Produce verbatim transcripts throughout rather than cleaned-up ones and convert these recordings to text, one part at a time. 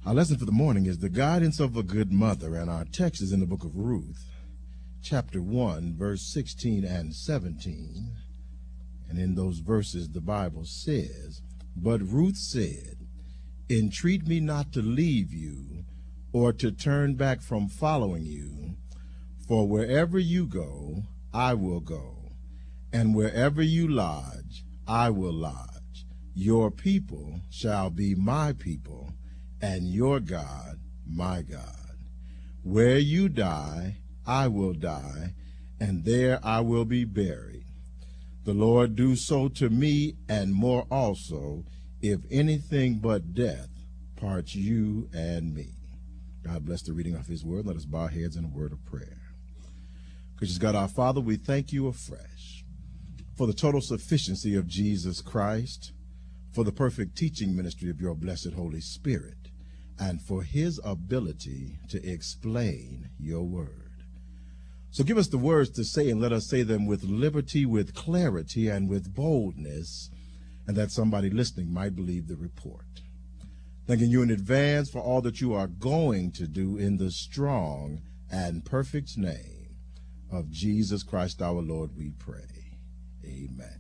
Our lesson for the morning is the guidance of a good mother, and our text is in the book of Ruth, chapter one, verse sixteen and seventeen. And in those verses, the Bible says, "But Ruth said, Entreat me not to leave you or to turn back from following you, for wherever you go, I will go, and wherever you lodge, I will lodge. Your people shall be my people, and your God, my God. Where you die, I will die, and there I will be buried. The Lord do so to me, and more also, if anything but death parts you and me." God bless the reading of his word. Let us bow our heads in a word of prayer. Gracious God, our Father, we thank you afresh for the total sufficiency of Jesus Christ, for the perfect teaching ministry of your blessed Holy Spirit, and for his ability to explain your word. So give us the words to say, and let us say them with liberty, with clarity, and with boldness, and that somebody listening might believe the report. Thanking you in advance for all that you are going to do in the strong and perfect name of Jesus Christ our Lord, we pray. Amen.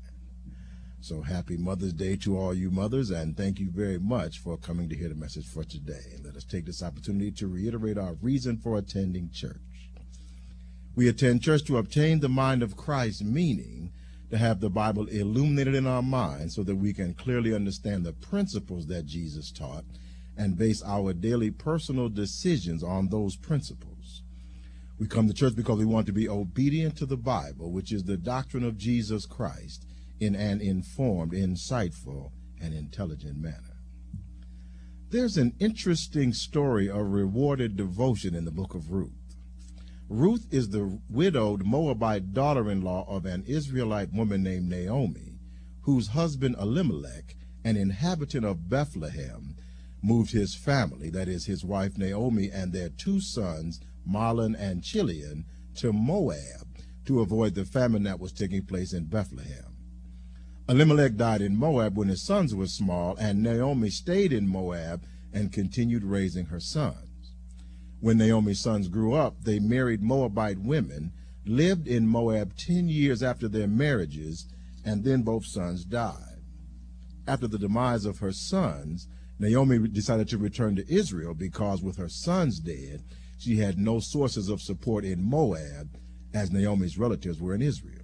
So happy Mother's Day to all you mothers, and thank you very much for coming to hear the message for today. Let us take this opportunity to reiterate our reason for attending church. We attend church to obtain the mind of Christ, meaning to have the Bible illuminated in our minds so that we can clearly understand the principles that Jesus taught and base our daily personal decisions on those principles. We come to church because we want to be obedient to the Bible, which is the doctrine of Jesus Christ, in an informed, insightful, and intelligent manner. There's an interesting story of rewarded devotion in the book of Ruth. Ruth is the widowed Moabite daughter-in-law of an Israelite woman named Naomi, whose husband Elimelech, an inhabitant of Bethlehem, moved his family, that is his wife Naomi and their two sons, Mahlon and Chilion, to Moab to avoid the famine that was taking place in Bethlehem. Elimelech died in Moab when his sons were small, and Naomi stayed in Moab and continued raising her sons. When Naomi's sons grew up, they married Moabite women, lived in Moab ten years after their marriages, and then both sons died. After the demise of her sons, Naomi decided to return to Israel because with her sons dead, she had no sources of support in Moab, as Naomi's relatives were in Israel.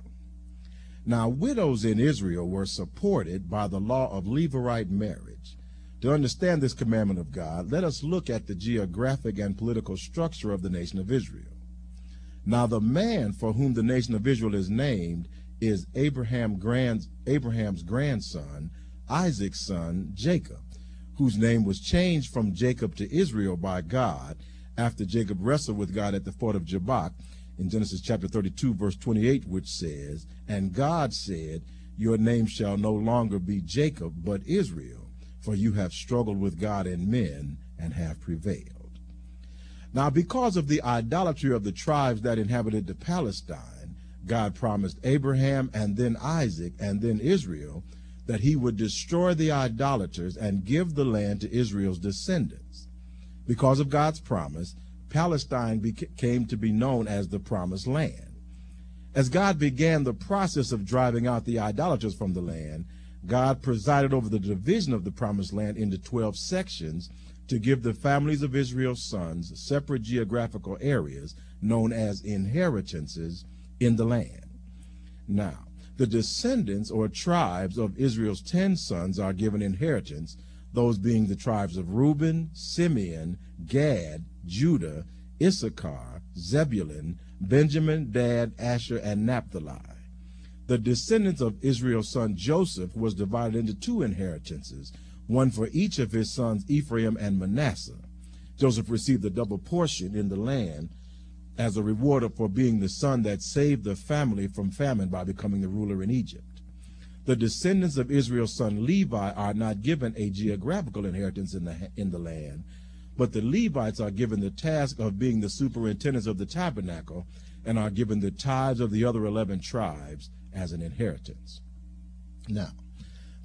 Now, widows in Israel were supported by the law of Levirate marriage. To understand this commandment of God, let us look at the geographic and political structure of the nation of Israel. Now, the man for whom the nation of Israel is named is Abraham grand, Abraham's grandson, Isaac's son, Jacob, whose name was changed from Jacob to Israel by God after Jacob wrestled with God at the ford of Jabbok, in Genesis chapter thirty-two, verse twenty-eight, which says, "And God said, Your name shall no longer be Jacob, but Israel, for you have struggled with God and men and have prevailed." Now, because of the idolatry of the tribes that inhabited the Palestine, God promised Abraham and then Isaac and then Israel that he would destroy the idolaters and give the land to Israel's descendants. Because of God's promise, Palestine came to be known as the Promised Land. As God began the process of driving out the idolaters from the land, God presided over the division of the Promised Land into twelve sections to give the families of Israel's sons separate geographical areas known as inheritances in the land. Now, the descendants or tribes of Israel's ten sons are given inheritance, those being the tribes of Reuben, Simeon, Gad, Judah, Issachar, Zebulun, Benjamin, Dan, Asher, and Naphtali. The descendants of Israel's son Joseph was divided into two inheritances, one for each of his sons Ephraim and Manasseh. Joseph received a double portion in the land as a reward for being the son that saved the family from famine by becoming the ruler in Egypt. The descendants of Israel's son Levi are not given a geographical inheritance in the, in the land, but the Levites are given the task of being the superintendents of the tabernacle and are given the tithes of the other eleven tribes as an inheritance. Now,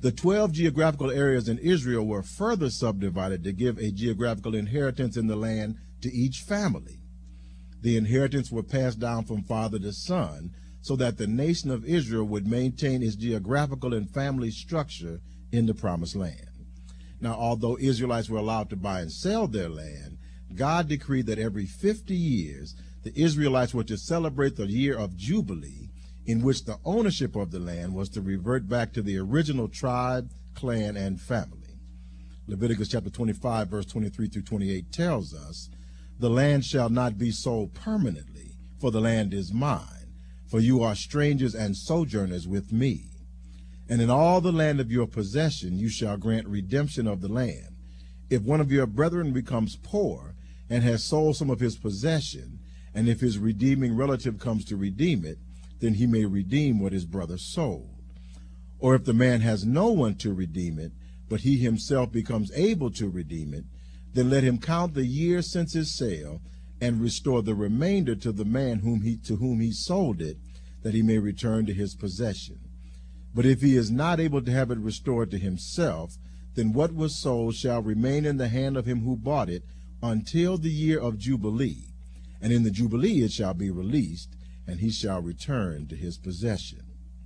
The twelve geographical areas in Israel were further subdivided to give a geographical inheritance in the land to each family. The inheritance were passed down from father to son so that the nation of Israel would maintain its geographical and family structure in the promised land. Now, although Israelites were allowed to buy and sell their land, God decreed that every fifty years the Israelites were to celebrate the year of Jubilee, in which the ownership of the land was to revert back to the original tribe, clan, and family. Leviticus chapter twenty-five, verse twenty-three through twenty-eight tells us, "The land shall not be sold permanently, for the land is mine, for you are strangers and sojourners with me. And in all the land of your possession you shall grant redemption of the land. If one of your brethren becomes poor and has sold some of his possession, and if his redeeming relative comes to redeem it, then he may redeem what his brother sold. Or if the man has no one to redeem it, but he himself becomes able to redeem it, then let him count the year since his sale and restore the remainder to the man whom he, to whom he sold it, that he may return to his possession. But if he is not able to have it restored to himself, then what was sold shall remain in the hand of him who bought it until the year of Jubilee, and in the Jubilee it shall be released, and he shall return to his possession."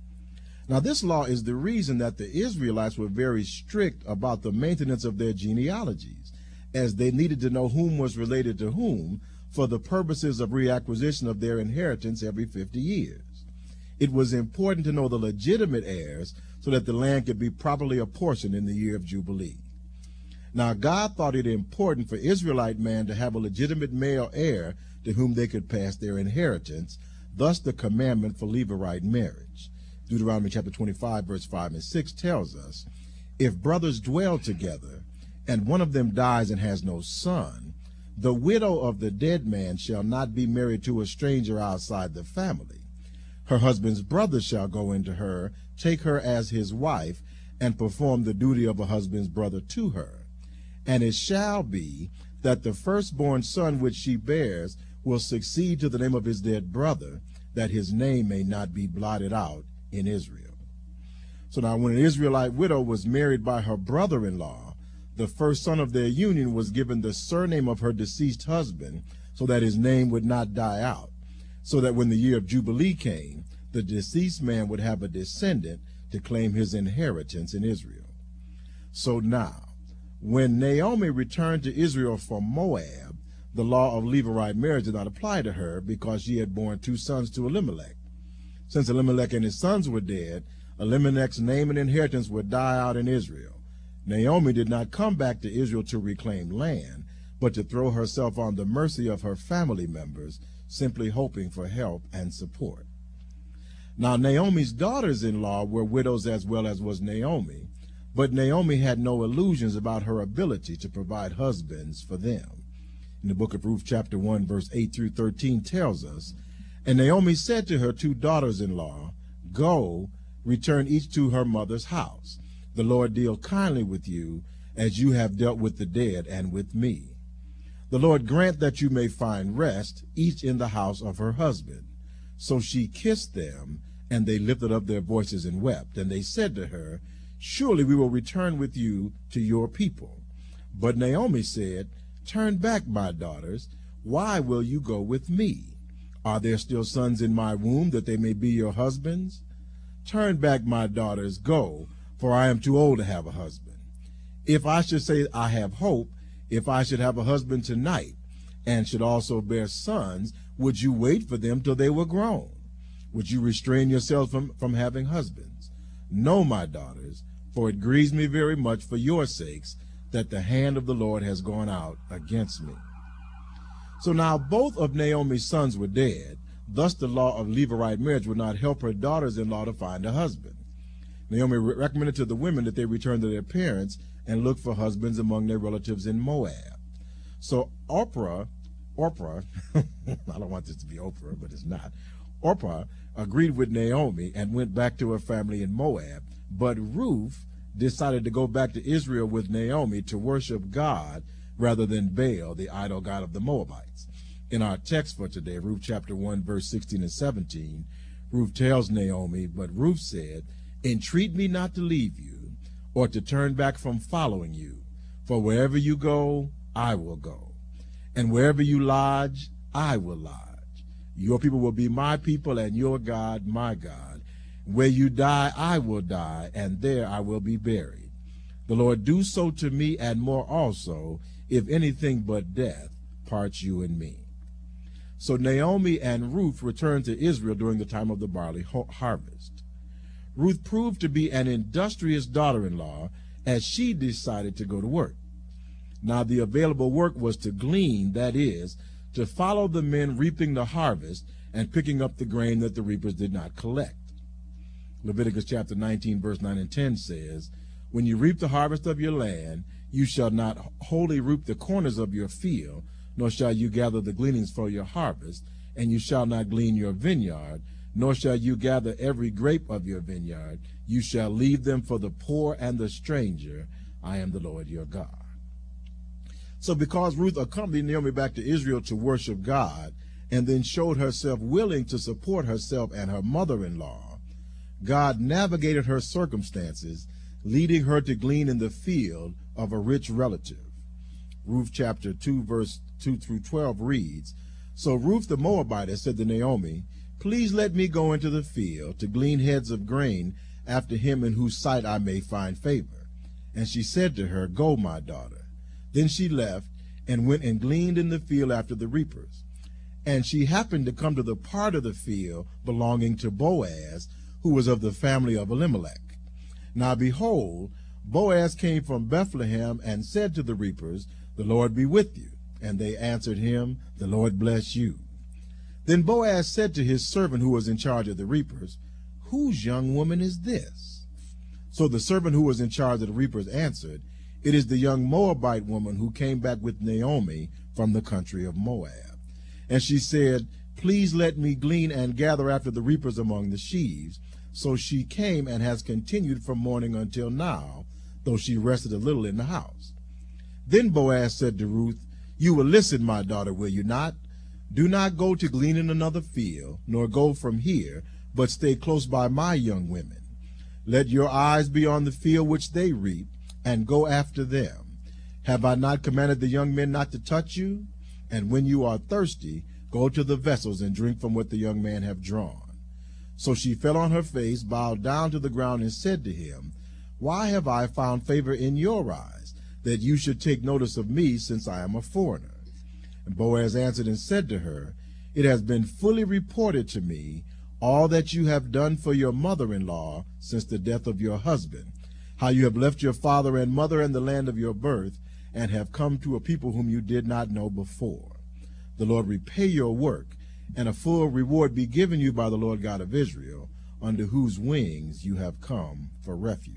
Now, this law is the reason that the Israelites were very strict about the maintenance of their genealogies, as they needed to know whom was related to whom for the purposes of reacquisition of their inheritance every fifty years. It was important to know the legitimate heirs so that the land could be properly apportioned in the year of Jubilee. Now, God thought it important for Israelite man to have a legitimate male heir to whom they could pass their inheritance, thus the commandment for Levirate marriage. Deuteronomy chapter twenty-five, verse five and six tells us, "If brothers dwell together, and one of them dies and has no son, the widow of the dead man shall not be married to a stranger outside the family. Her husband's brother shall go into her, take her as his wife, and perform the duty of a husband's brother to her. And it shall be that the firstborn son which she bears will succeed to the name of his dead brother, that his name may not be blotted out in Israel." So now when an Israelite widow was married by her brother-in-law, the first son of their union was given the surname of her deceased husband, so that his name would not die out, so that when the year of Jubilee came, the deceased man would have a descendant to claim his inheritance in Israel. So now, when Naomi returned to Israel from Moab, the law of Levirate marriage did not apply to her because she had borne two sons to Elimelech. Since Elimelech and his sons were dead, Elimelech's name and inheritance would die out in Israel. Naomi did not come back to Israel to reclaim land, but to throw herself on the mercy of her family members, simply hoping for help and support. Now, Naomi's daughters-in-law were widows as well as was Naomi, but Naomi had no illusions about her ability to provide husbands for them. In the book of Ruth, chapter one, verse eight through thirteen tells us, "And Naomi said to her two daughters-in-law, Go, return each to her mother's house. The Lord deal kindly with you, as you have dealt with the dead and with me. The Lord grant that you may find rest, each in the house of her husband." So she kissed them, and they lifted up their voices and wept. And they said to her, "Surely we will return with you to your people." But Naomi said, "Turn back, my daughters. Why will you go with me? Are there still sons in my womb, that they may be your husbands? Turn back, my daughters, go, for I am too old to have a husband. If I should say I have hope, if I should have a husband tonight, and should also bear sons, would you wait for them till they were grown? Would you restrain yourselves from, from having husbands? No, my daughters, for it grieves me very much for your sakes that the hand of the Lord has gone out against me." So now both of Naomi's sons were dead. Thus the law of Levirate marriage would not help her daughters-in-law to find a husband. Naomi recommended to the women that they return to their parents and look for husbands among their relatives in Moab. So Orpah, Orpah, I don't want this to be Oprah, but it's not. Orpah agreed with Naomi and went back to her family in Moab. But Ruth decided to go back to Israel with Naomi to worship God rather than Baal, the idol god of the Moabites. In our text for today, Ruth chapter one, verse sixteen and seventeen, Ruth tells Naomi, "But Ruth said, Entreat me not to leave you, or to turn back from following you. For wherever you go, I will go. And wherever you lodge, I will lodge. Your people will be my people, and your God my God. Where you die, I will die, and there I will be buried. The Lord do so to me, and more also, if anything but death parts you and me. So Naomi and Ruth returned to Israel during the time of the barley harvest. Ruth proved to be an industrious daughter-in-law as she decided to go to work. Now the available work was to glean, that is, to follow the men reaping the harvest and picking up the grain that the reapers did not collect. Leviticus chapter nineteen, verse nine and ten says, when you reap the harvest of your land, you shall not wholly reap the corners of your field, nor shall you gather the gleanings for your harvest, and you shall not glean your vineyard, nor shall you gather every grape of your vineyard. You shall leave them for the poor and the stranger. I am the Lord your God. So because Ruth accompanied Naomi back to Israel to worship God, and then showed herself willing to support herself and her mother-in-law, God navigated her circumstances, leading her to glean in the field of a rich relative. Ruth chapter two, verse two through twelve reads, So Ruth the Moabitess said to Naomi, Please let me go into the field to glean heads of grain after him in whose sight I may find favor. And she said to her, Go, my daughter. Then she left and went and gleaned in the field after the reapers. And she happened to come to the part of the field belonging to Boaz, who was of the family of Elimelech. Now behold, Boaz came from Bethlehem and said to the reapers, The Lord be with you. And they answered him, The Lord bless you. Then Boaz said to his servant who was in charge of the reapers, Whose young woman is this? So the servant who was in charge of the reapers answered, It is the young Moabite woman who came back with Naomi from the country of Moab. And she said, Please let me glean and gather after the reapers among the sheaves. So she came and has continued from morning until now, though she rested a little in the house. Then Boaz said to Ruth, You will listen, my daughter, will you not? Do not go to glean in another field, nor go from here, but stay close by my young women. Let your eyes be on the field which they reap, and go after them. Have I not commanded the young men not to touch you? And when you are thirsty, go to the vessels and drink from what the young men have drawn. So she fell on her face, bowed down to the ground, and said to him, Why have I found favor in your eyes, that you should take notice of me, since I am a foreigner? And Boaz answered and said to her, It has been fully reported to me all that you have done for your mother-in-law since the death of your husband, how you have left your father and mother and the land of your birth, and have come to a people whom you did not know before. The Lord repay your work, and a full reward be given you by the Lord God of Israel, under whose wings you have come for refuge.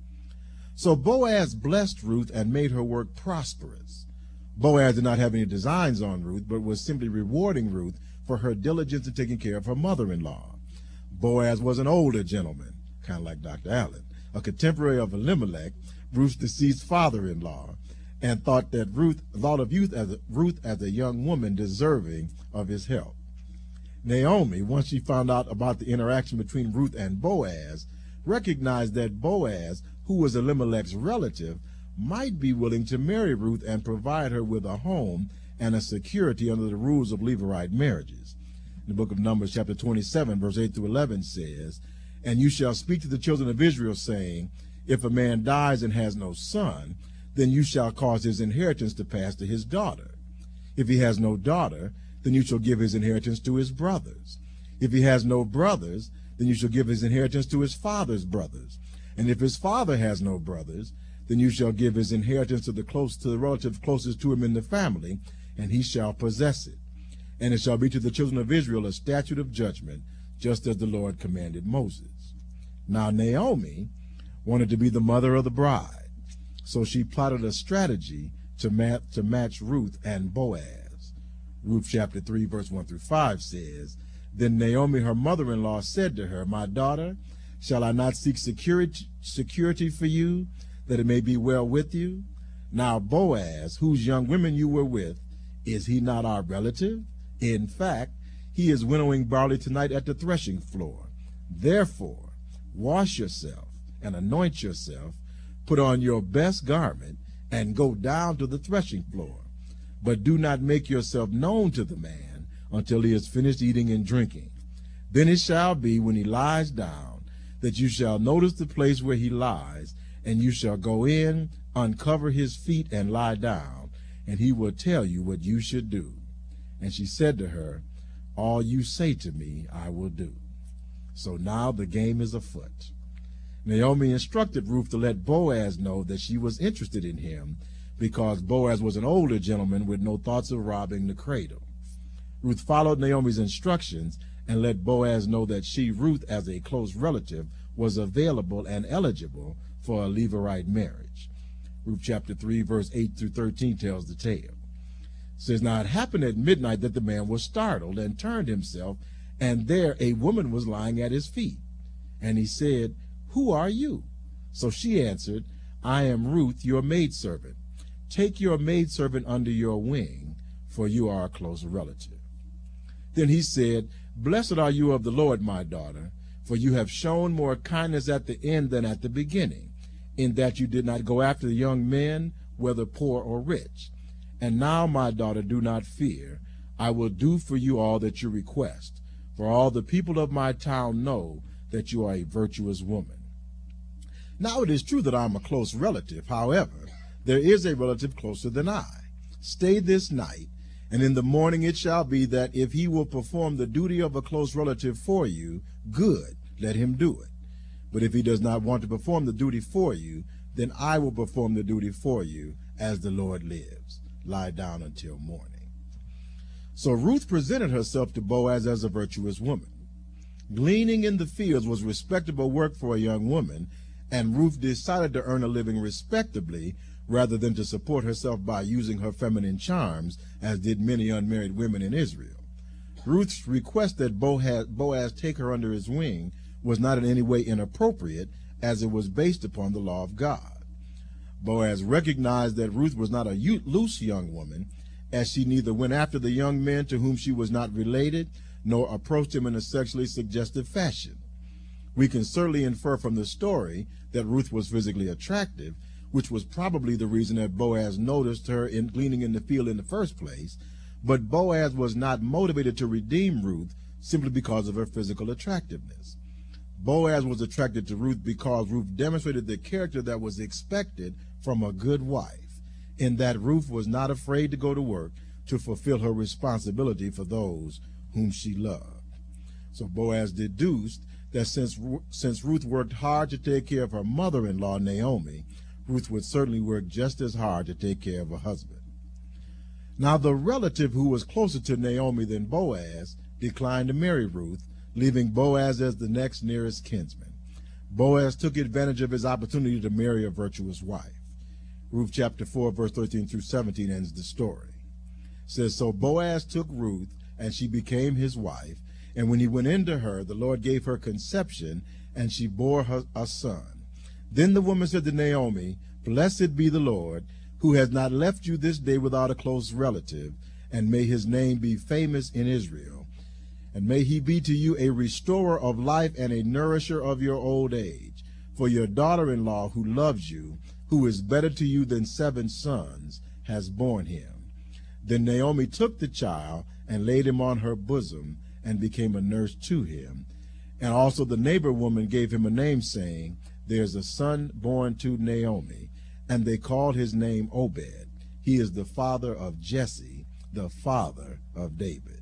So Boaz blessed Ruth and made her work prosperous. Boaz did not have any designs on Ruth, but was simply rewarding Ruth for her diligence in taking care of her mother-in-law. Boaz was an older gentleman, kind of like Doctor Allen, a contemporary of Elimelech, Ruth's deceased father-in-law, and thought that Ruth thought of youth as a, Ruth as a young woman deserving of his help. Naomi, once she found out about the interaction between Ruth and Boaz, recognized that Boaz, who was Elimelech's relative, might be willing to marry Ruth and provide her with a home and a security under the rules of Levirate marriages. In the book of Numbers, chapter twenty-seven, verse eight through eleven says, And you shall speak to the children of Israel, saying, If a man dies and has no son, then you shall cause his inheritance to pass to his daughter. If he has no daughter, then you shall give his inheritance to his brothers. If he has no brothers, then you shall give his inheritance to his father's brothers. And if his father has no brothers, then you shall give his inheritance to the close to the relative closest to him in the family, and he shall possess it. And it shall be to the children of Israel a statute of judgment, just as the Lord commanded Moses. Now Naomi wanted to be the mother of the bride, so she plotted a strategy to, ma to match Ruth and Boaz. Ruth chapter three, verse one through five says, Then Naomi, her mother-in-law, said to her, My daughter, shall I not seek security, security for you, that it may be well with you? Now Boaz, whose young women you were with, is he not our relative? In fact, he is winnowing barley tonight at the threshing floor. Therefore, wash yourself and anoint yourself, Put on your best garment and go down to the threshing floor. But do not make yourself known to the man until he has finished eating and drinking. Then it shall be, when he lies down, that you shall notice the place where he lies, and you shall go in, uncover his feet, and lie down, and he will tell you what you should do. And she said to her, all you say to me, I will do. So now the game is afoot. Naomi instructed Ruth to let Boaz know that she was interested in him, because Boaz was an older gentleman with no thoughts of robbing the cradle. Ruth followed Naomi's instructions and let Boaz know that she, Ruth, as a close relative, was available and eligible for a Levirate marriage. Ruth chapter three, verse eight through thirteen tells the tale. It says, now it happened at midnight that the man was startled and turned himself, and there a woman was lying at his feet. And he said, who are you? So she answered, I am Ruth, your maidservant. Take your maidservant under your wing, for you are a close relative. Then he said, blessed are you of the Lord, my daughter, for you have shown more kindness at the end than at the beginning, in that you did not go after the young men, whether poor or rich. And now, my daughter, do not fear. I will do for you all that you request, for all the people of my town know that you are a virtuous woman. Now it is true that I am a close relative. However, there is a relative closer than I. Stay this night, and in the morning it shall be that if he will perform the duty of a close relative for you, good, let him do it. But if he does not want to perform the duty for you, then I will perform the duty for you, as the Lord lives. Lie down until morning. So Ruth presented herself to Boaz as a virtuous woman. Gleaning in the fields was respectable work for a young woman, and Ruth decided to earn a living respectably rather than to support herself by using her feminine charms, as did many unmarried women in Israel. Ruth's request that Boaz, Boaz take her under his wing was not in any way inappropriate, as it was based upon the law of God. Boaz recognized that Ruth was not a loose young woman, as she neither went after the young men to whom she was not related, nor approached him in a sexually suggestive fashion. We can certainly infer from the story that Ruth was physically attractive, which was probably the reason that Boaz noticed her in gleaning in the field in the first place, but Boaz was not motivated to redeem Ruth simply because of her physical attractiveness. Boaz was attracted to Ruth because Ruth demonstrated the character that was expected from a good wife, in that Ruth was not afraid to go to work to fulfill her responsibility for those whom she loved. So Boaz deduced that since, since Ruth worked hard to take care of her mother-in-law, Naomi, Ruth would certainly work just as hard to take care of her husband. Now the relative who was closer to Naomi than Boaz declined to marry Ruth, leaving Boaz as the next nearest kinsman. Boaz took advantage of his opportunity to marry a virtuous wife. Ruth chapter four, verse thirteen through seventeen ends the story. It says, so Boaz took Ruth, and she became his wife, and when he went into her, the Lord gave her conception, and she bore her a son. Then the woman said to Naomi, blessed be the Lord, who has not left you this day without a close relative, and may his name be famous in Israel. And may he be to you a restorer of life and a nourisher of your old age. For your daughter-in-law, who loves you, who is better to you than seven sons, has borne him. Then Naomi took the child and laid him on her bosom, and became a nurse to him. And also the neighbor woman gave him a name, saying, there is a son born to Naomi. And they called his name Obed. He is the father of Jesse, the father of David.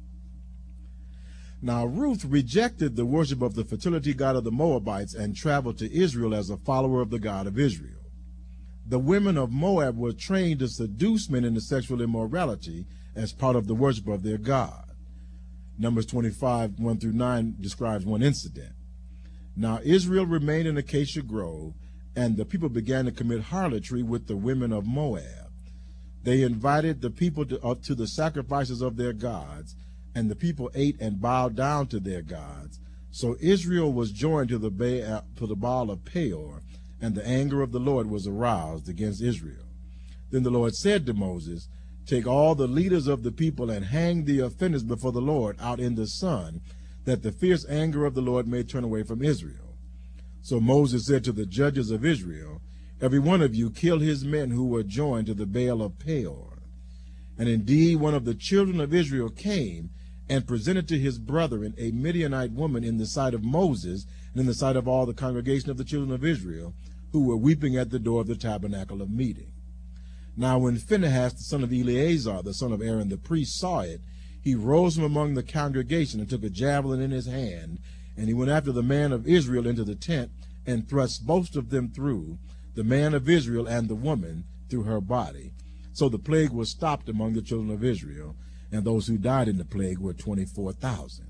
Now Ruth rejected the worship of the fertility god of the Moabites and traveled to Israel as a follower of the God of Israel. The women of Moab were trained to seduce men into sexual immorality as part of the worship of their god. Numbers twenty-five, one through nine describes one incident. Now Israel remained in Acacia Grove, and the people began to commit harlotry with the women of Moab. They invited the people to, uh, to the sacrifices of their gods, and the people ate and bowed down to their gods. So Israel was joined to the, Baal, to the Baal of Peor, and the anger of the Lord was aroused against Israel. Then the Lord said to Moses, take all the leaders of the people and hang the offenders before the Lord out in the sun, that the fierce anger of the Lord may turn away from Israel. So Moses said to the judges of Israel, every one of you, kill his men who were joined to the Baal of Peor. And indeed one of the children of Israel came and presented to his brethren a Midianite woman in the sight of Moses and in the sight of all the congregation of the children of Israel, who were weeping at the door of the tabernacle of meeting. Now when Phinehas, the son of Eleazar, the son of Aaron the priest, saw it, he rose from among the congregation and took a javelin in his hand, and he went after the man of Israel into the tent and thrust both of them through, the man of Israel and the woman through her body. So the plague was stopped among the children of Israel, and those who died in the plague were twenty-four thousand.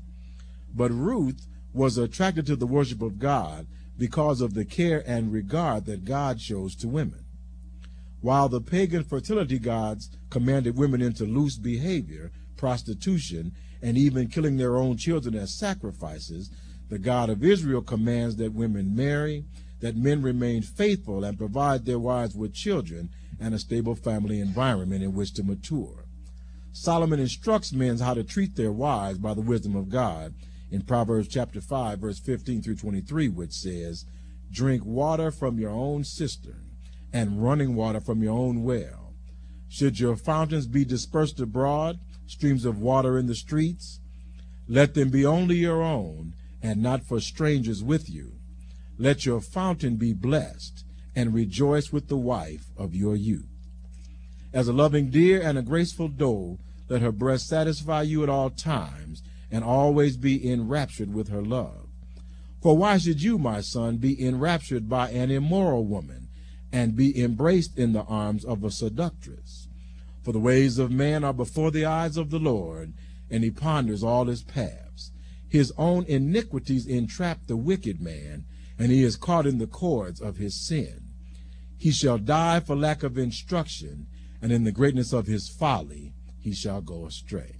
But Ruth was attracted to the worship of God because of the care and regard that God shows to women. While the pagan fertility gods commanded women into loose behavior, prostitution, and even killing their own children as sacrifices, the God of Israel commands that women marry, that men remain faithful and provide their wives with children and a stable family environment in which to mature. Solomon instructs men how to treat their wives by the wisdom of God in Proverbs chapter five, verse fifteen through twenty-three, which says, "Drink water from your own cistern, and running water from your own well. Should your fountains be dispersed abroad, streams of water in the streets, let them be only your own, and not for strangers with you. Let your fountain be blessed, and rejoice with the wife of your youth. As a loving deer and a graceful doe, let her breast satisfy you at all times, and always be enraptured with her love. For why should you, my son, be enraptured by an immoral woman, and be embraced in the arms of a seductress? For the ways of man are before the eyes of the Lord, and he ponders all his paths. His own iniquities entrap the wicked man, and he is caught in the cords of his sin. He shall die for lack of instruction, and in the greatness of his folly he shall go astray."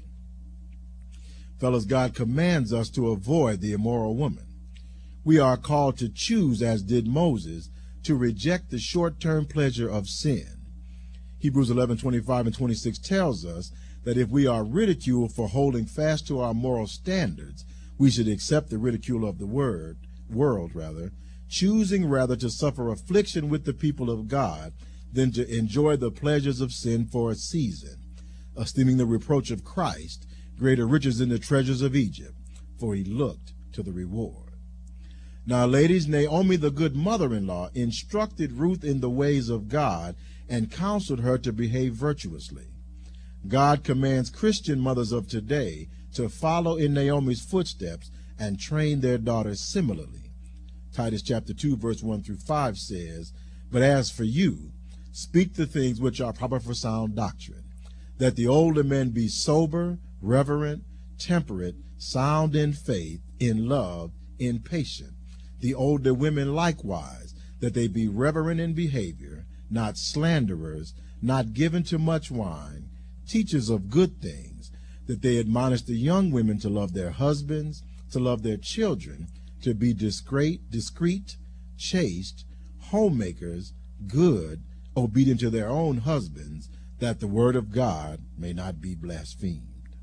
Fellows, God commands us to avoid the immoral woman. We are called to choose, as did Moses, to reject the short-term pleasure of sin. Hebrews eleven twenty-five and twenty-six tells us that if we are ridiculed for holding fast to our moral standards, we should accept the ridicule of the word, world, rather, choosing rather to suffer affliction with the people of God than to enjoy the pleasures of sin for a season, esteeming the reproach of Christ greater riches than the treasures of Egypt, for he looked to the reward. Now, ladies, Naomi, the good mother-in-law, instructed Ruth in the ways of God and counseled her to behave virtuously. God commands Christian mothers of today to follow in Naomi's footsteps and train their daughters similarly. Titus chapter two, verse one through five says, "But as for you, speak the things which are proper for sound doctrine, that the older men be sober, reverent, temperate, sound in faith, in love, in patience. The older women likewise, that they be reverent in behavior, not slanderers, not given to much wine, teachers of good things, that they admonish the young women to love their husbands, to love their children, to be discreet, discreet, chaste, homemakers, good, obedient to their own husbands, that the word of God may not be blasphemed."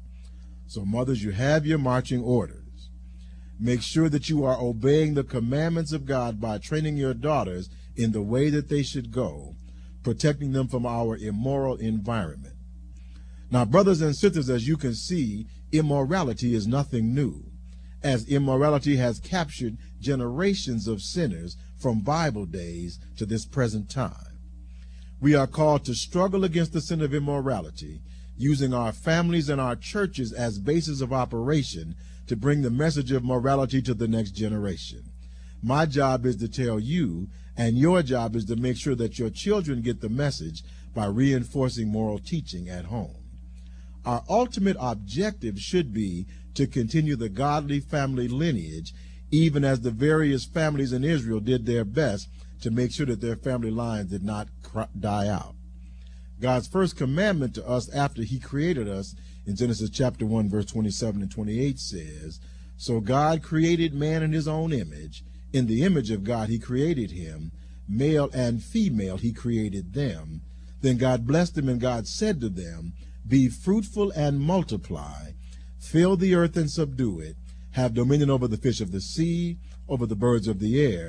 So, mothers, you have your marching orders. Make sure that you are obeying the commandments of God by training your daughters in the way that they should go, protecting them from our immoral environment. Now, brothers and sisters, as you can see, immorality is nothing new, as immorality has captured generations of sinners from Bible days to this present time. We are called to struggle against the sin of immorality, using our families and our churches as bases of operation to bring the message of morality to the next generation. My job is to tell you, and your job is to make sure that your children get the message by reinforcing moral teaching at home. Our ultimate objective should be to continue the godly family lineage, even as the various families in Israel did their best to make sure that their family lines did not die out. God's first commandment to us after he created us in Genesis chapter one, verse twenty-seven and twenty-eight says, "So God created man in his own image. In the image of God he created him. Male and female he created them. Then God blessed them, and God said to them, Be fruitful and multiply, fill the earth and subdue it, have dominion over the fish of the sea, over the birds of the air,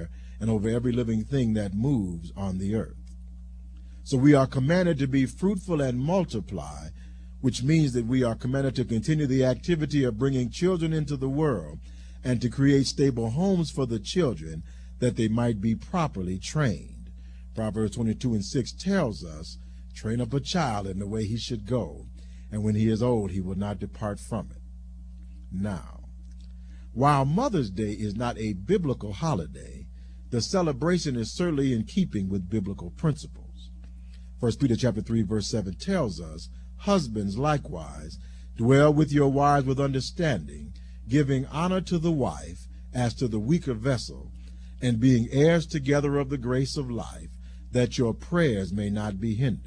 and over every living thing that moves on the earth. So we are commanded to be fruitful and multiply, which means that we are commanded to continue the activity of bringing children into the world and to create stable homes for the children that they might be properly trained. Proverbs twenty-two and six tells us, train up a child in the way he should go, and when he is old, he will not depart from it. Now, while Mother's Day is not a biblical holiday, the celebration is certainly in keeping with biblical principles. First Peter chapter three, verse seven tells us, husbands likewise, dwell with your wives with understanding, giving honor to the wife as to the weaker vessel, and being heirs together of the grace of life, that your prayers may not be hindered.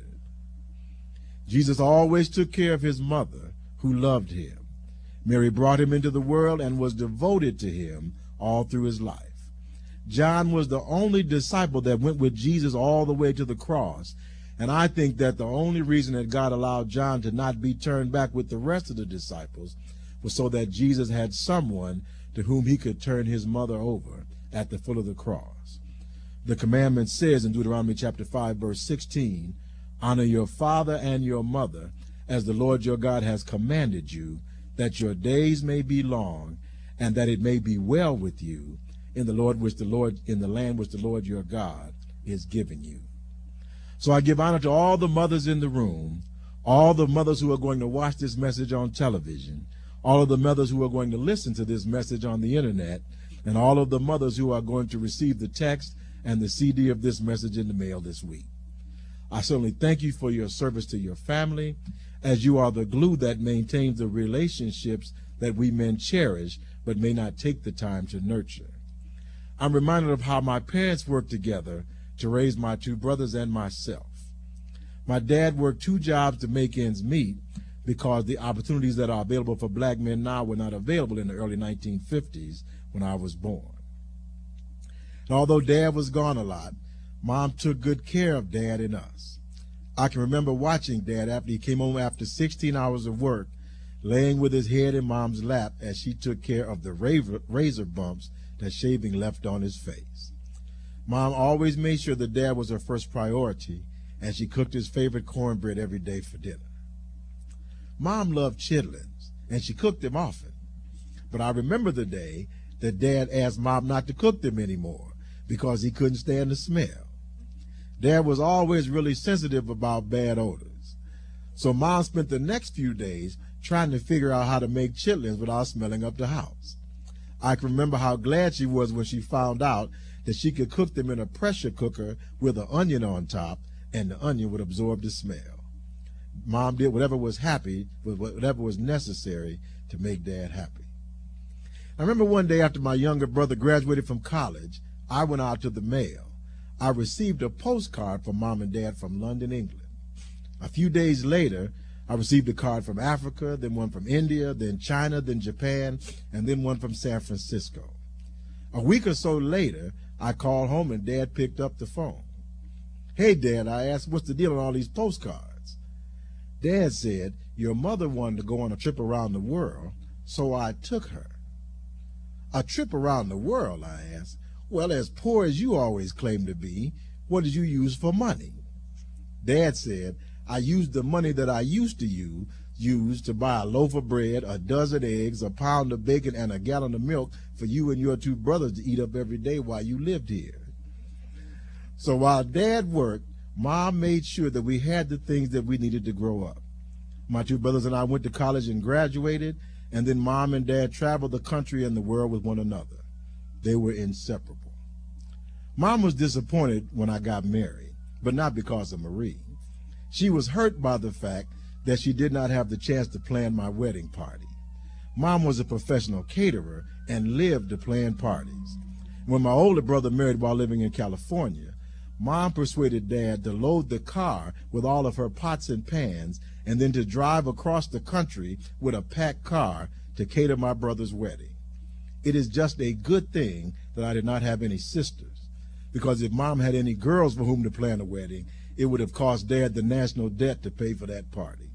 Jesus always took care of his mother, who loved him. Mary brought him into the world and was devoted to him all through his life. John was the only disciple that went with Jesus all the way to the cross, and I think that the only reason that God allowed John to not be turned back with the rest of the disciples was so that Jesus had someone to whom he could turn his mother over at the foot of the cross. The commandment says in Deuteronomy chapter five, verse sixteen, honor your father and your mother, as the Lord your God has commanded you, that your days may be long, and that it may be well with you in the Lord which the Lord in the land which the Lord your God is giving you. So I give honor to all the mothers in the room, all the mothers who are going to watch this message on television, all of the mothers who are going to listen to this message on the internet, and all of the mothers who are going to receive the text and the C D of this message in the mail this week. I certainly thank you for your service to your family, as you are the glue that maintains the relationships that we men cherish but may not take the time to nurture. I'm reminded of how my parents worked together to raise my two brothers and myself. My dad worked two jobs to make ends meet because the opportunities that are available for black men now were not available in the early nineteen fifties when I was born. And although Dad was gone a lot, Mom took good care of Dad and us. I can remember watching Dad after he came home after sixteen hours of work, laying with his head in Mom's lap as she took care of the razor bumps that shaving left on his face. Mom always made sure that Dad was her first priority, and she cooked his favorite cornbread every day for dinner. Mom loved chitlins, and she cooked them often. But I remember the day that Dad asked Mom not to cook them anymore because he couldn't stand the smell. Dad was always really sensitive about bad odors. So Mom spent the next few days trying to figure out how to make chitlins without smelling up the house. I can remember how glad she was when she found out that she could cook them in a pressure cooker with an onion on top, and the onion would absorb the smell. Mom did whatever was happy, whatever was necessary to make Dad happy. I remember one day after my younger brother graduated from college, I went out to the mail. I received a postcard from Mom and Dad from London, England. A few days later, I received a card from Africa, then one from India, then China, then Japan, and then one from San Francisco. A week or so later, I called home and Dad picked up the phone. Hey, Dad, I asked, what's the deal on all these postcards? Dad said, your mother wanted to go on a trip around the world, so I took her. A trip around the world, I asked. Well, as poor as you always claim to be, what did you use for money? Dad said, I used the money that I used to use, use to buy a loaf of bread, a dozen eggs, a pound of bacon, and a gallon of milk for you and your two brothers to eat up every day while you lived here. So while Dad worked, Mom made sure that we had the things that we needed to grow up. My two brothers and I went to college and graduated, and then Mom and Dad traveled the country and the world with one another. They were inseparable. Mom was disappointed when I got married, but not because of Marie. She was hurt by the fact that she did not have the chance to plan my wedding party. Mom was a professional caterer and lived to plan parties. When my older brother married while living in California, Mom persuaded Dad to load the car with all of her pots and pans and then to drive across the country with a packed car to cater my brother's wedding. It is just a good thing that I did not have any sisters, because if Mom had any girls for whom to plan a wedding, it would have cost Dad the national debt to pay for that party.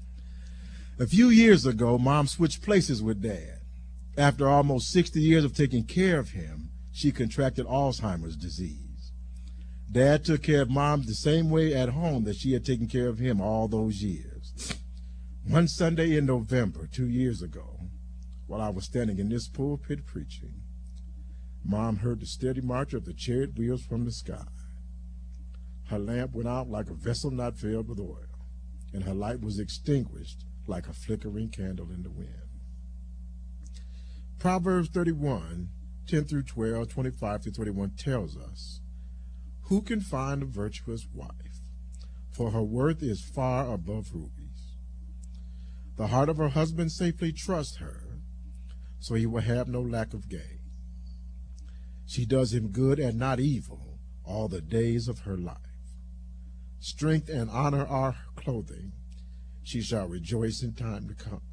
A few years ago, Mom switched places with Dad. After almost sixty years of taking care of him, she contracted Alzheimer's disease. Dad took care of Mom the same way at home that she had taken care of him all those years. One Sunday in November, two years ago, while I was standing in this pulpit preaching, Mom heard the steady march of the chariot wheels from the sky. Her lamp went out like a vessel not filled with oil, and her light was extinguished like a flickering candle in the wind. Proverbs thirty-one, ten through twelve, twenty-five through thirty-one tells us, "Who can find a virtuous wife? For her worth is far above rubies. The heart of her husband safely trusts her, so he will have no lack of gain. She does him good and not evil all the days of her life. Strength and honor are her clothing. She shall rejoice in time to come.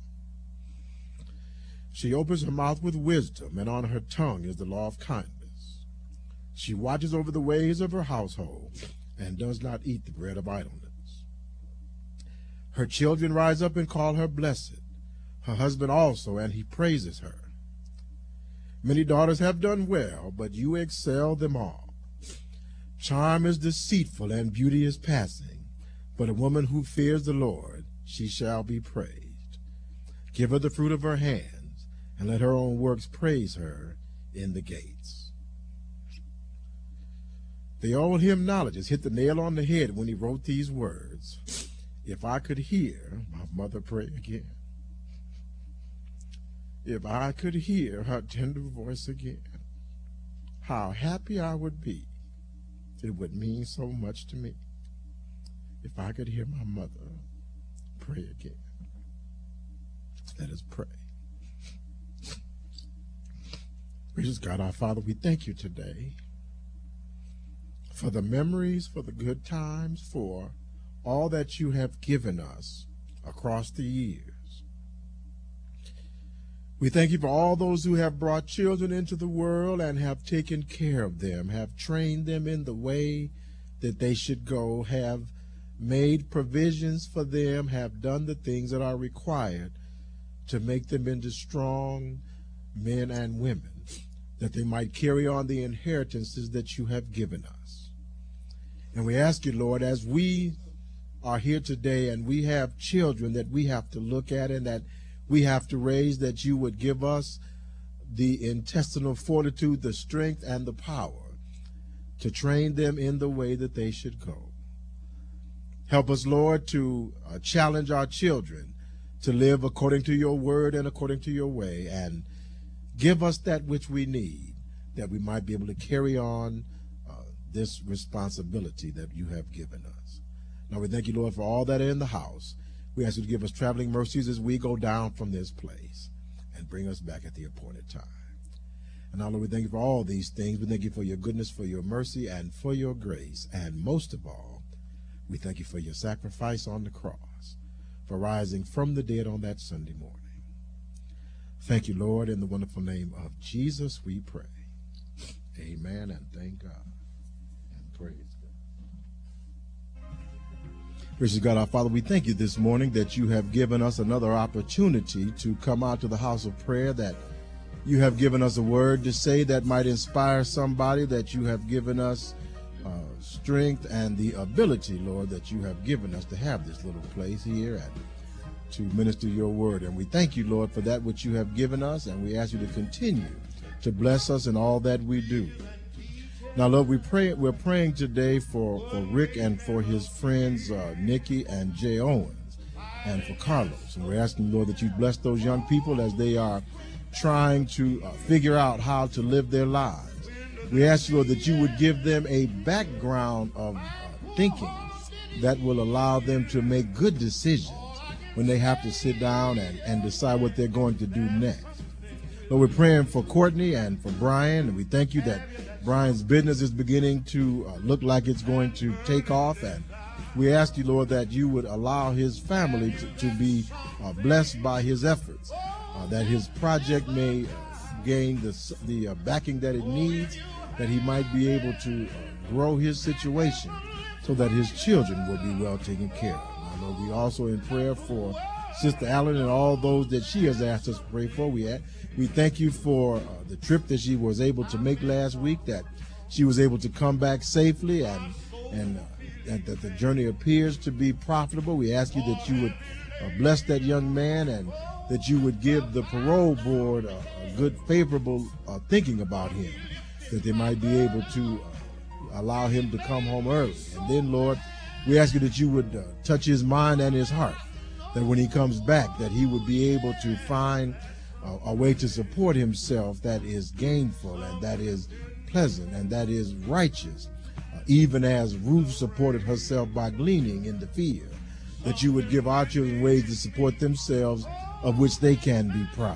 She opens her mouth with wisdom, and on her tongue is the law of kindness. She watches over the ways of her household and does not eat the bread of idleness. Her children rise up and call her blessed, her husband also, and he praises her. Many daughters have done well, but you excel them all. Charm is deceitful and beauty is passing, but a woman who fears the Lord, she shall be praised. Give her the fruit of her hands, and let her own works praise her in the gates." The old hymnologist hit the nail on the head when he wrote these words. If I could hear my mother pray again, if I could hear her tender voice again, how happy I would be. It would mean so much to me if I could hear my mother pray again. Let us pray. Gracious God, our Father, we thank you today for the memories, for the good times, for all that you have given us across the years. We thank you for all those who have brought children into the world and have taken care of them, have trained them in the way that they should go, have made provisions for them, have done the things that are required to make them into strong men and women, that they might carry on the inheritances that you have given us. And we ask you, Lord, as we are here today and we have children that we have to look at and that we have to raise, that you would give us the intestinal fortitude, the strength, and the power to train them in the way that they should go. Help us, Lord, to uh, challenge our children to live according to your word and according to your way, and give us that which we need, that we might be able to carry on uh, this responsibility that you have given us. Now we thank you, Lord, for all that are in the house. We ask you to give us traveling mercies as we go down from this place and bring us back at the appointed time. And now, Lord, we thank you for all these things. We thank you for your goodness, for your mercy, and for your grace. And most of all, we thank you for your sacrifice on the cross, for rising from the dead on that Sunday morning. Thank you, Lord, in the wonderful name of Jesus we pray. Amen, and thank God. And praise God. Gracious God, our Father, we thank you this morning that you have given us another opportunity to come out to the house of prayer, that you have given us a word to say that might inspire somebody, that you have given us uh, strength and the ability, Lord, that you have given us to have this little place here and to minister your word. And we thank you, Lord, for that which you have given us, and we ask you to continue to bless us in all that we do. Now, Lord, we pray, we're praying today for, for Rick and for his friends, uh, Nikki and Jay Owens, and for Carlos. And we're asking, Lord, that you bless those young people as they are trying to uh, figure out how to live their lives. We ask you, Lord, that you would give them a background of uh, thinking that will allow them to make good decisions when they have to sit down and, and decide what they're going to do next. Lord, we're praying for Courtney and for Brian, and we thank you that Brian's business is beginning to uh, look like it's going to take off, and we ask you, Lord, that you would allow his family to, to be uh, blessed by his efforts, uh, that his project may gain the, the uh, backing that it needs, that he might be able to uh, grow his situation so that his children will be well taken care of. Now, Lord, we also in prayer for Sister Allen and all those that she has asked us to pray for. We we thank you for uh, the trip that she was able to make last week, that she was able to come back safely, and and uh, that, that the journey appears to be profitable. We ask you that you would uh, bless that young man, and that you would give the parole board a, a good, favorable uh, thinking about him, that they might be able to uh, allow him to come home early. And then, Lord, we ask you that you would uh, touch his mind and his heart, that when he comes back, that he would be able to find uh, a way to support himself that is gainful and that is pleasant and that is righteous, uh, even as Ruth supported herself by gleaning in the field, that you would give our children ways to support themselves of which they can be proud.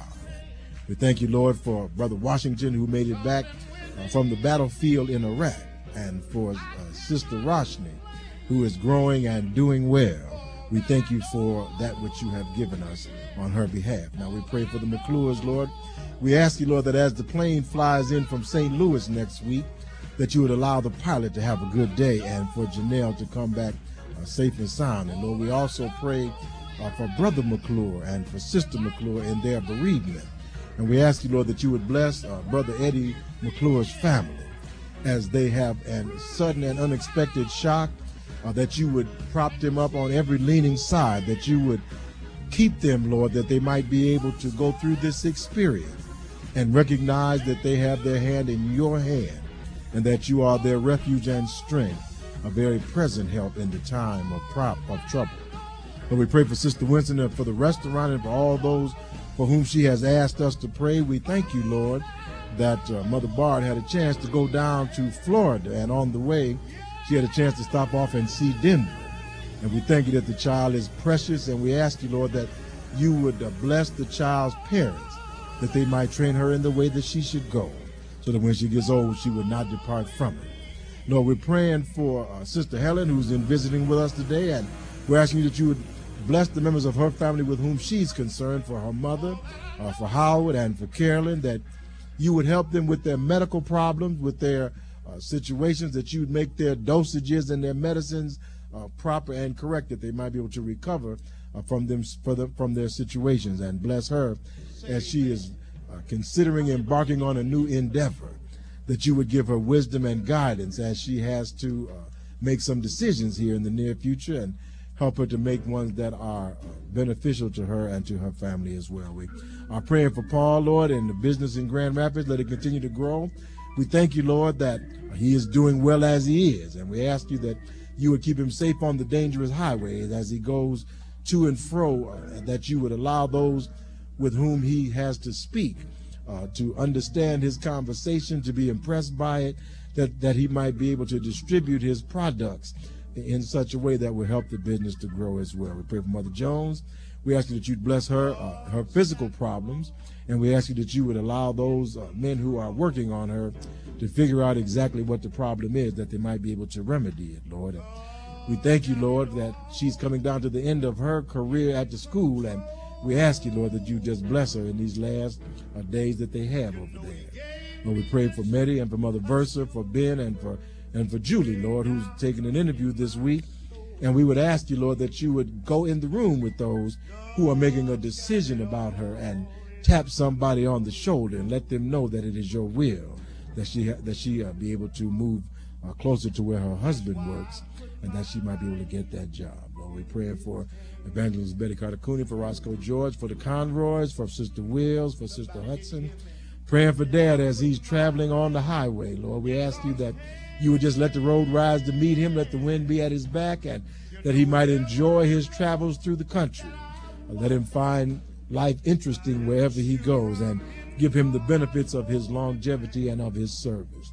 We thank you, Lord, for Brother Washington, who made it back uh, from the battlefield in Iraq, and for uh, Sister Roshni, who is growing and doing well. We thank you for that which you have given us on her behalf. Now we pray for the McClures, Lord. We ask you, Lord, that as the plane flies in from Saint Louis next week, that you would allow the pilot to have a good day, and for Janelle to come back uh, safe and sound. And Lord, we also pray uh, for Brother McClure and for Sister McClure in their bereavement. And we ask you, Lord, that you would bless uh, Brother Eddie McClure's family as they have a sudden and unexpected shock, uh, that you would prop them up on every leaning side, that you would keep them, Lord, that they might be able to go through this experience and recognize that they have their hand in your hand, and that you are their refuge and strength, a very present help in the time of, prop, of trouble. But we pray for Sister Winston and for the restaurant and for all those for whom she has asked us to pray. We thank you, Lord, that uh, Mother Bard had a chance to go down to Florida, and on the way she had a chance to stop off and see Denver. And we thank you that the child is precious, and we ask you, Lord, that you would uh, bless the child's parents, that they might train her in the way that she should go, so that when she gets old, she would not depart from it. Lord, we're praying for uh, Sister Helen, who's in visiting with us today, and we're asking you that you would bless the members of her family with whom she's concerned, for her mother, uh, for Howard, and for Carolyn, that you would help them with their medical problems, with their uh, situations, that you would make their dosages and their medicines uh, proper and correct, that they might be able to recover uh, from them for the, from their situations. And bless her as she is uh, considering embarking on a new endeavor, that you would give her wisdom and guidance as she has to uh, make some decisions here in the near future, and help her to make ones that are uh, beneficial to her and to her family as well. We are praying for Paul, Lord, and the business in Grand Rapids. Let it continue to grow. We thank you, Lord, that he is doing well as he is, and we ask you that you would keep him safe on the dangerous highways as he goes to and fro, uh, and that you would allow those with whom he has to speak uh, to understand his conversation, to be impressed by it, that, that he might be able to distribute his products in such a way that will help the business to grow as well. We pray for Mother Jones. We ask you that you'd bless her, uh, her physical problems, and we ask you that you would allow those uh, men who are working on her to figure out exactly what the problem is, that they might be able to remedy it, Lord. And we thank you, Lord, that she's coming down to the end of her career at the school, and we ask you, Lord, that you just bless her in these last uh, days that they have over there. Lord, we pray for Meddy and for Mother Versa, for Ben, and for and for Julie, Lord, who's taking an interview this week. And we would ask you, Lord, that you would go in the room with those who are making a decision about her, and tap somebody on the shoulder and let them know that it is your will that she that she uh, be able to move uh, closer to where her husband works, and that she might be able to get that job. Lord, we pray for Evangelist Betty Carter Cooney, for Roscoe George, for the Conroys, for Sister Wills, for Sister Hudson. Praying for Dad as he's traveling on the highway. Lord, we ask you that you would just let the road rise to meet him, let the wind be at his back, and that he might enjoy his travels through the country. Let him find life interesting wherever he goes, and give him the benefits of his longevity and of his service.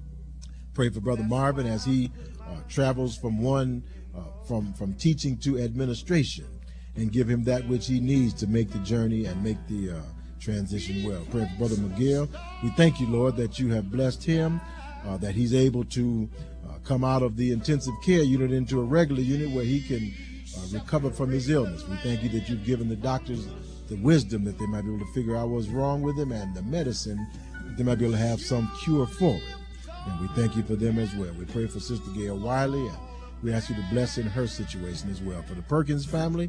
Pray for Brother Marvin as he uh, travels from one uh, from from teaching to administration, and give him that which he needs to make the journey and make the uh, transition well. Pray for Brother McGill. We thank you, Lord, that you have blessed him, uh, that he's able to uh, come out of the intensive care unit into a regular unit where he can uh, recover from his illness. We thank you that you've given the doctors the wisdom that they might be able to figure out what's wrong with him, and the medicine that they might be able to have some cure for it. And we thank you for them as well. We pray for Sister Gail Wiley, and we ask you to bless in her situation as well. For the Perkins family,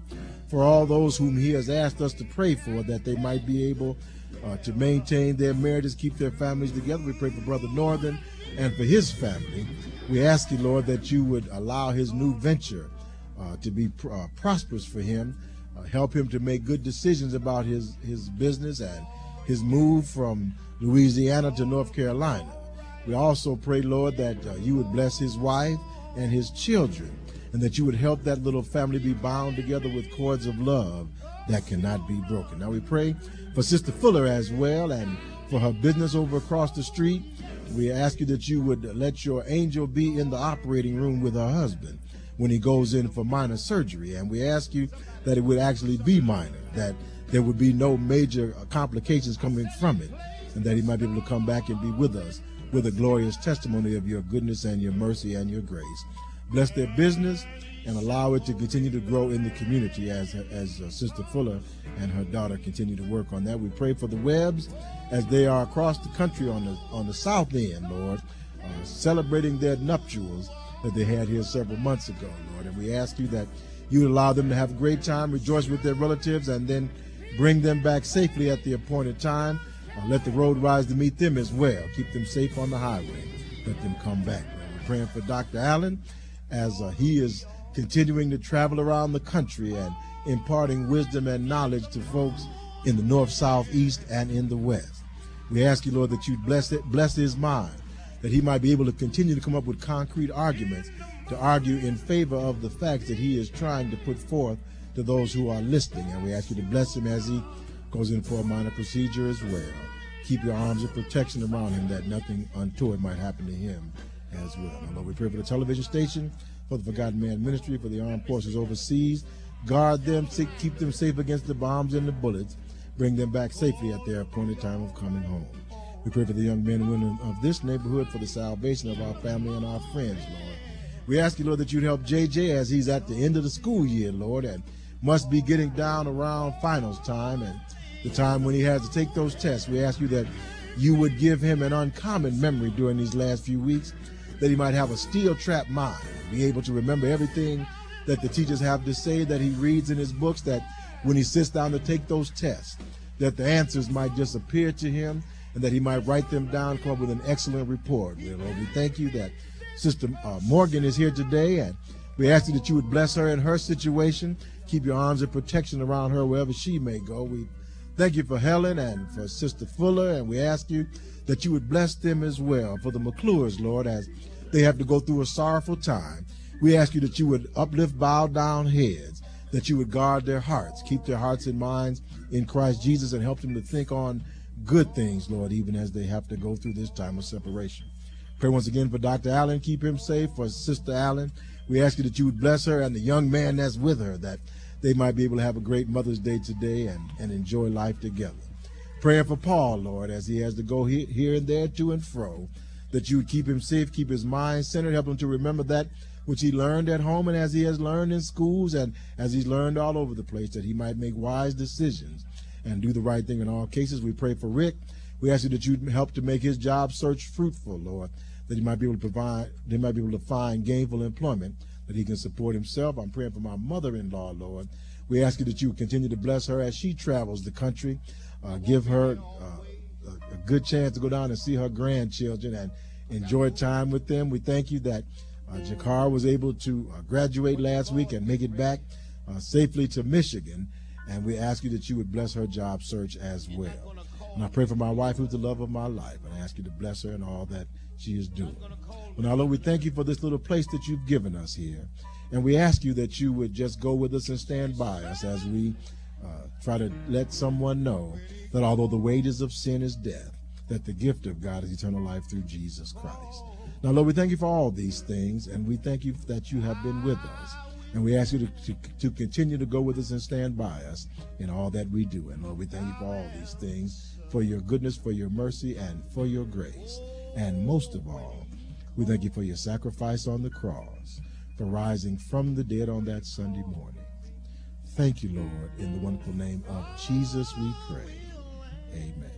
for all those whom he has asked us to pray for, that they might be able uh, to maintain their marriages, keep their families together. We pray for Brother Northern and for his family. We ask you, Lord, that you would allow his new venture uh, to be pr- uh, prosperous for him, uh, help him to make good decisions about his, his business and his move from Louisiana to North Carolina. We also pray, Lord, that uh, you would bless his wife and his children, and that you would help that little family be bound together with cords of love that cannot be broken. Now we pray for Sister Fuller as well, and for her business over across the street. We ask you that you would let your angel be in the operating room with her husband when he goes in for minor surgery. And we ask you that it would actually be minor, that there would be no major complications coming from it, and that he might be able to come back and be with us with a glorious testimony of your goodness and your mercy and your grace. Bless their business and allow it to continue to grow in the community as, as uh, Sister Fuller and her daughter continue to work on that. We pray for the Webbs as they are across the country on the, on the south end, Lord, uh, celebrating their nuptials that they had here several months ago, Lord. And we ask you that you would allow them to have a great time, rejoice with their relatives, and then bring them back safely at the appointed time. Uh, let the road rise to meet them as well. Keep them safe on the highway. Let them come back. We're praying for Doctor Allen as uh, he is continuing to travel around the country and imparting wisdom and knowledge to folks in the north, south, east, and in the west. We ask you, Lord, that you bless it, bless his mind, that he might be able to continue to come up with concrete arguments to argue in favor of the facts that he is trying to put forth to those who are listening. And we ask you to bless him as he goes in for a minor procedure as well. Keep your arms of protection around him, that nothing untoward might happen to him as well. And Lord, we pray for the television station, for the Forgotten Man Ministry, for the armed forces overseas. Guard them, keep them safe against the bombs and the bullets. Bring them back safely at their appointed time of coming home. We pray for the young men and women of this neighborhood, for the salvation of our family and our friends, Lord. We ask you, Lord, that you'd help J J as he's at the end of the school year, Lord, and must be getting down around finals time and the time when he has to take those tests. We ask you that you would give him an uncommon memory during these last few weeks, that he might have a steel-trap mind, be able to remember everything that the teachers have to say, that he reads in his books, that when he sits down to take those tests, that the answers might just appear to him and that he might write them down, come up with an excellent report. Lord, we thank you that Sister uh, Morgan is here today, and we ask you that you would bless her in her situation, keep your arms of protection around her wherever she may go. We thank you for Helen and for Sister Fuller, and we ask you that you would bless them as well. For the McClures, Lord, as they have to go through a sorrowful time, we ask you that you would uplift bowed down heads, that you would guard their hearts, keep their hearts and minds in Christ Jesus, and help them to think on good things, Lord, even as they have to go through this time of separation. Pray once again for Doctor Allen, keep him safe. For Sister Allen, we ask you that you would bless her and the young man that's with her, that they might be able to have a great Mother's Day today and, and enjoy life together. Praying for Paul, Lord, as he has to go here, here and there, to and fro, that you would keep him safe, keep his mind centered, help him to remember that which he learned at home and as he has learned in schools and as he's learned all over the place, that he might make wise decisions and do the right thing in all cases. We pray for Rick. We ask you that you'd help to make his job search fruitful, Lord, that he might be able to provide, they might be able to find gainful employment, that he can support himself. I'm praying for my mother-in-law, Lord. We ask you that you would continue to bless her as she travels the country. Uh, give her uh, a, a good chance to go down and see her grandchildren and enjoy time with them. We thank you that uh, Jakar was able to uh, graduate last week and make it back uh, safely to Michigan. And we ask you that you would bless her job search as well. And I pray for my wife, who's the love of my life, and I ask you to bless her in all that she is doing. Well, now, Lord, we thank you for this little place that you've given us here. And we ask you that you would just go with us and stand by us as we uh, try to let someone know that although the wages of sin is death, that the gift of God is eternal life through Jesus Christ. Now, Lord, we thank you for all these things, and we thank you that you have been with us. And we ask you to, to, to continue to go with us and stand by us in all that we do. And Lord, we thank you for all these things, for your goodness, for your mercy, and for your grace. And most of all, we thank you for your sacrifice on the cross, for rising from the dead on that Sunday morning. Thank you, Lord. In the wonderful name of Jesus we pray. Amen.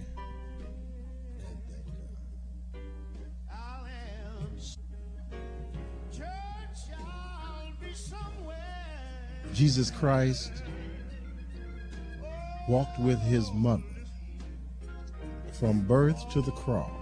And thank God. Jesus Christ walked with his mother from birth to the cross.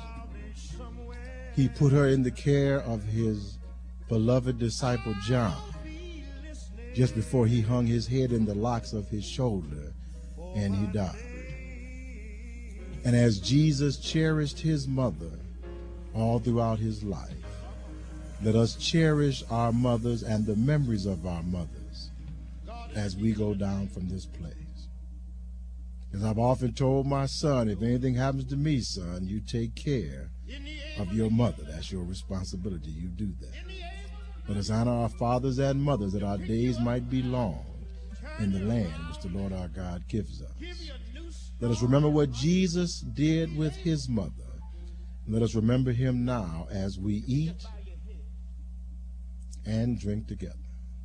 He put her in the care of his beloved disciple John just before he hung his head in the locks of his shoulder and he died. And as Jesus cherished his mother all throughout his life, let us cherish our mothers and the memories of our mothers as we go down from this place. As I've often told my son, if anything happens to me, son, you take care of your mother. That's your responsibility. You do that. Let us honor our fathers and mothers that our days might be long in the land which the Lord our God gives us. Let us remember what Jesus did with his mother. Let us remember him now as we eat and drink together.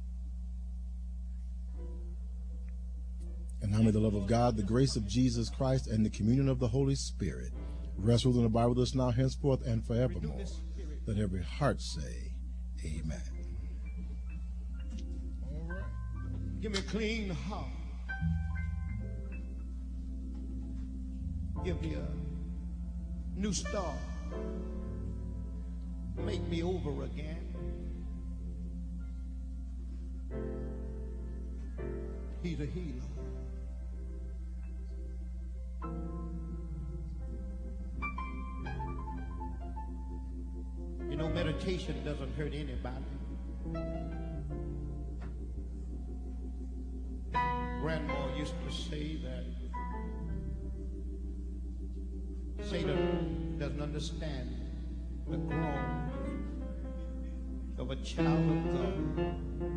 And now may the love of God, the grace of Jesus Christ, and the communion of the Holy Spirit rest within the Bible with us now, henceforth, and forevermore. Let every heart say, amen. All right. Give me a clean heart. Give me a new start. Make me over again. He's a healer. You know, meditation doesn't hurt anybody. Grandma used to say that Satan doesn't understand the groan of a child of God.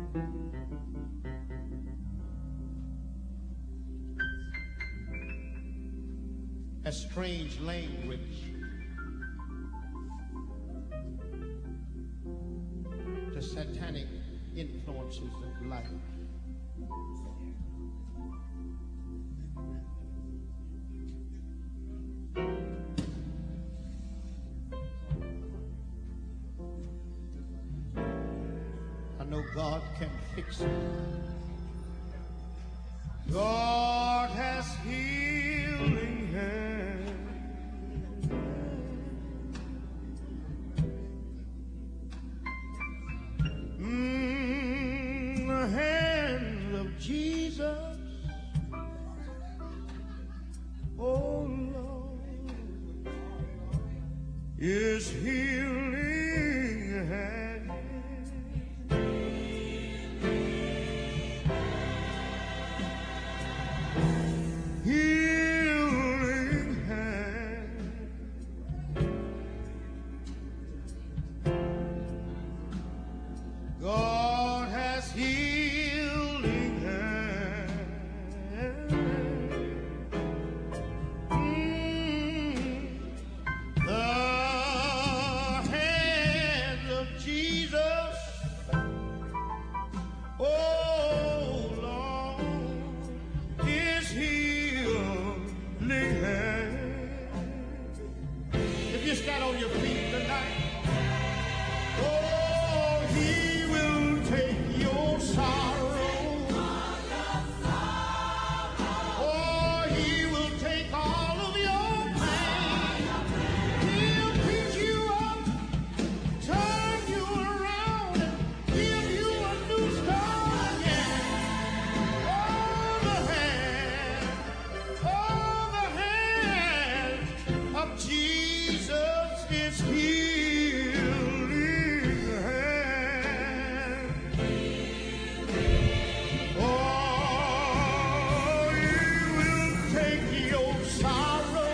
A strange language to satanic influences of life. I know God can fix it. God has healing hand. Mm, the hand of Jesus. Oh Lord, is healing hand. Healing hand. God has healing hand. Mm, the hand of Jesus. Oh Lord, is healing hand. If you stand on your feet tonight, oh, he will take your sorrow. Oh, he will take all of your pain. He'll pick you up, turn you around, and give you a new start again. Oh, the hand, oh, the hand of Jesus is healing hand. Oh, he will take your sorrow,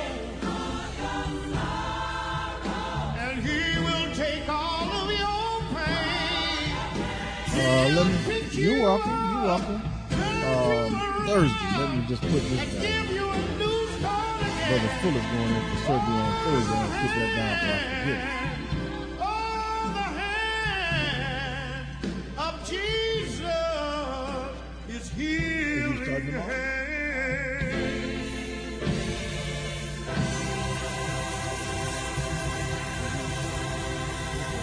and he will take all of your pain. Uh, let me, you're welcome. You're welcome. Um, Thursday, let me just put this down. Give you a new start again. Brother Fuller's going in for surgery on Thursday. I'll put that down so I forget. Oh, the hand of Jesus is healing starting tomorrow? hand.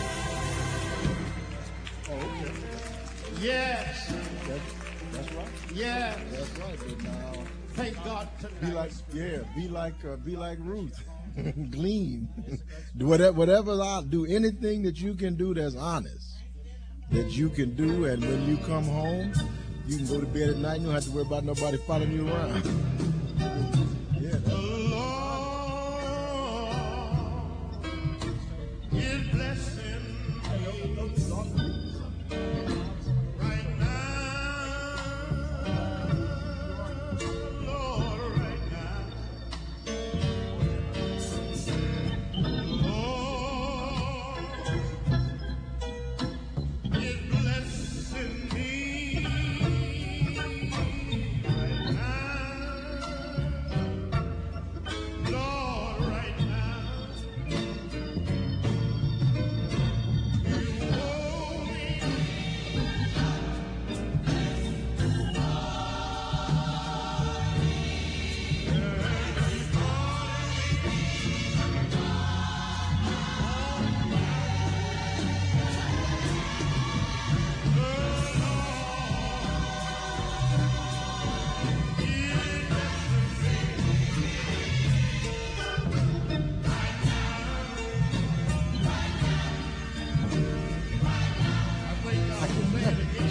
Oh, okay. Yes. That's, that's right. Yeah. That's right, but now Thank God tonight. be like, yeah, be like, uh, be like Ruth. Glean. Do whatever, whatever I do, anything that you can do that's honest, that you can do, and when you come home, you can go to bed at night. You don't have to worry about nobody following you around. Yeah, that's The Lord is blessing me right now. Lord, right now. Lord is blessing me right now. Lord, right now. You hold me. I thank God for saying it again.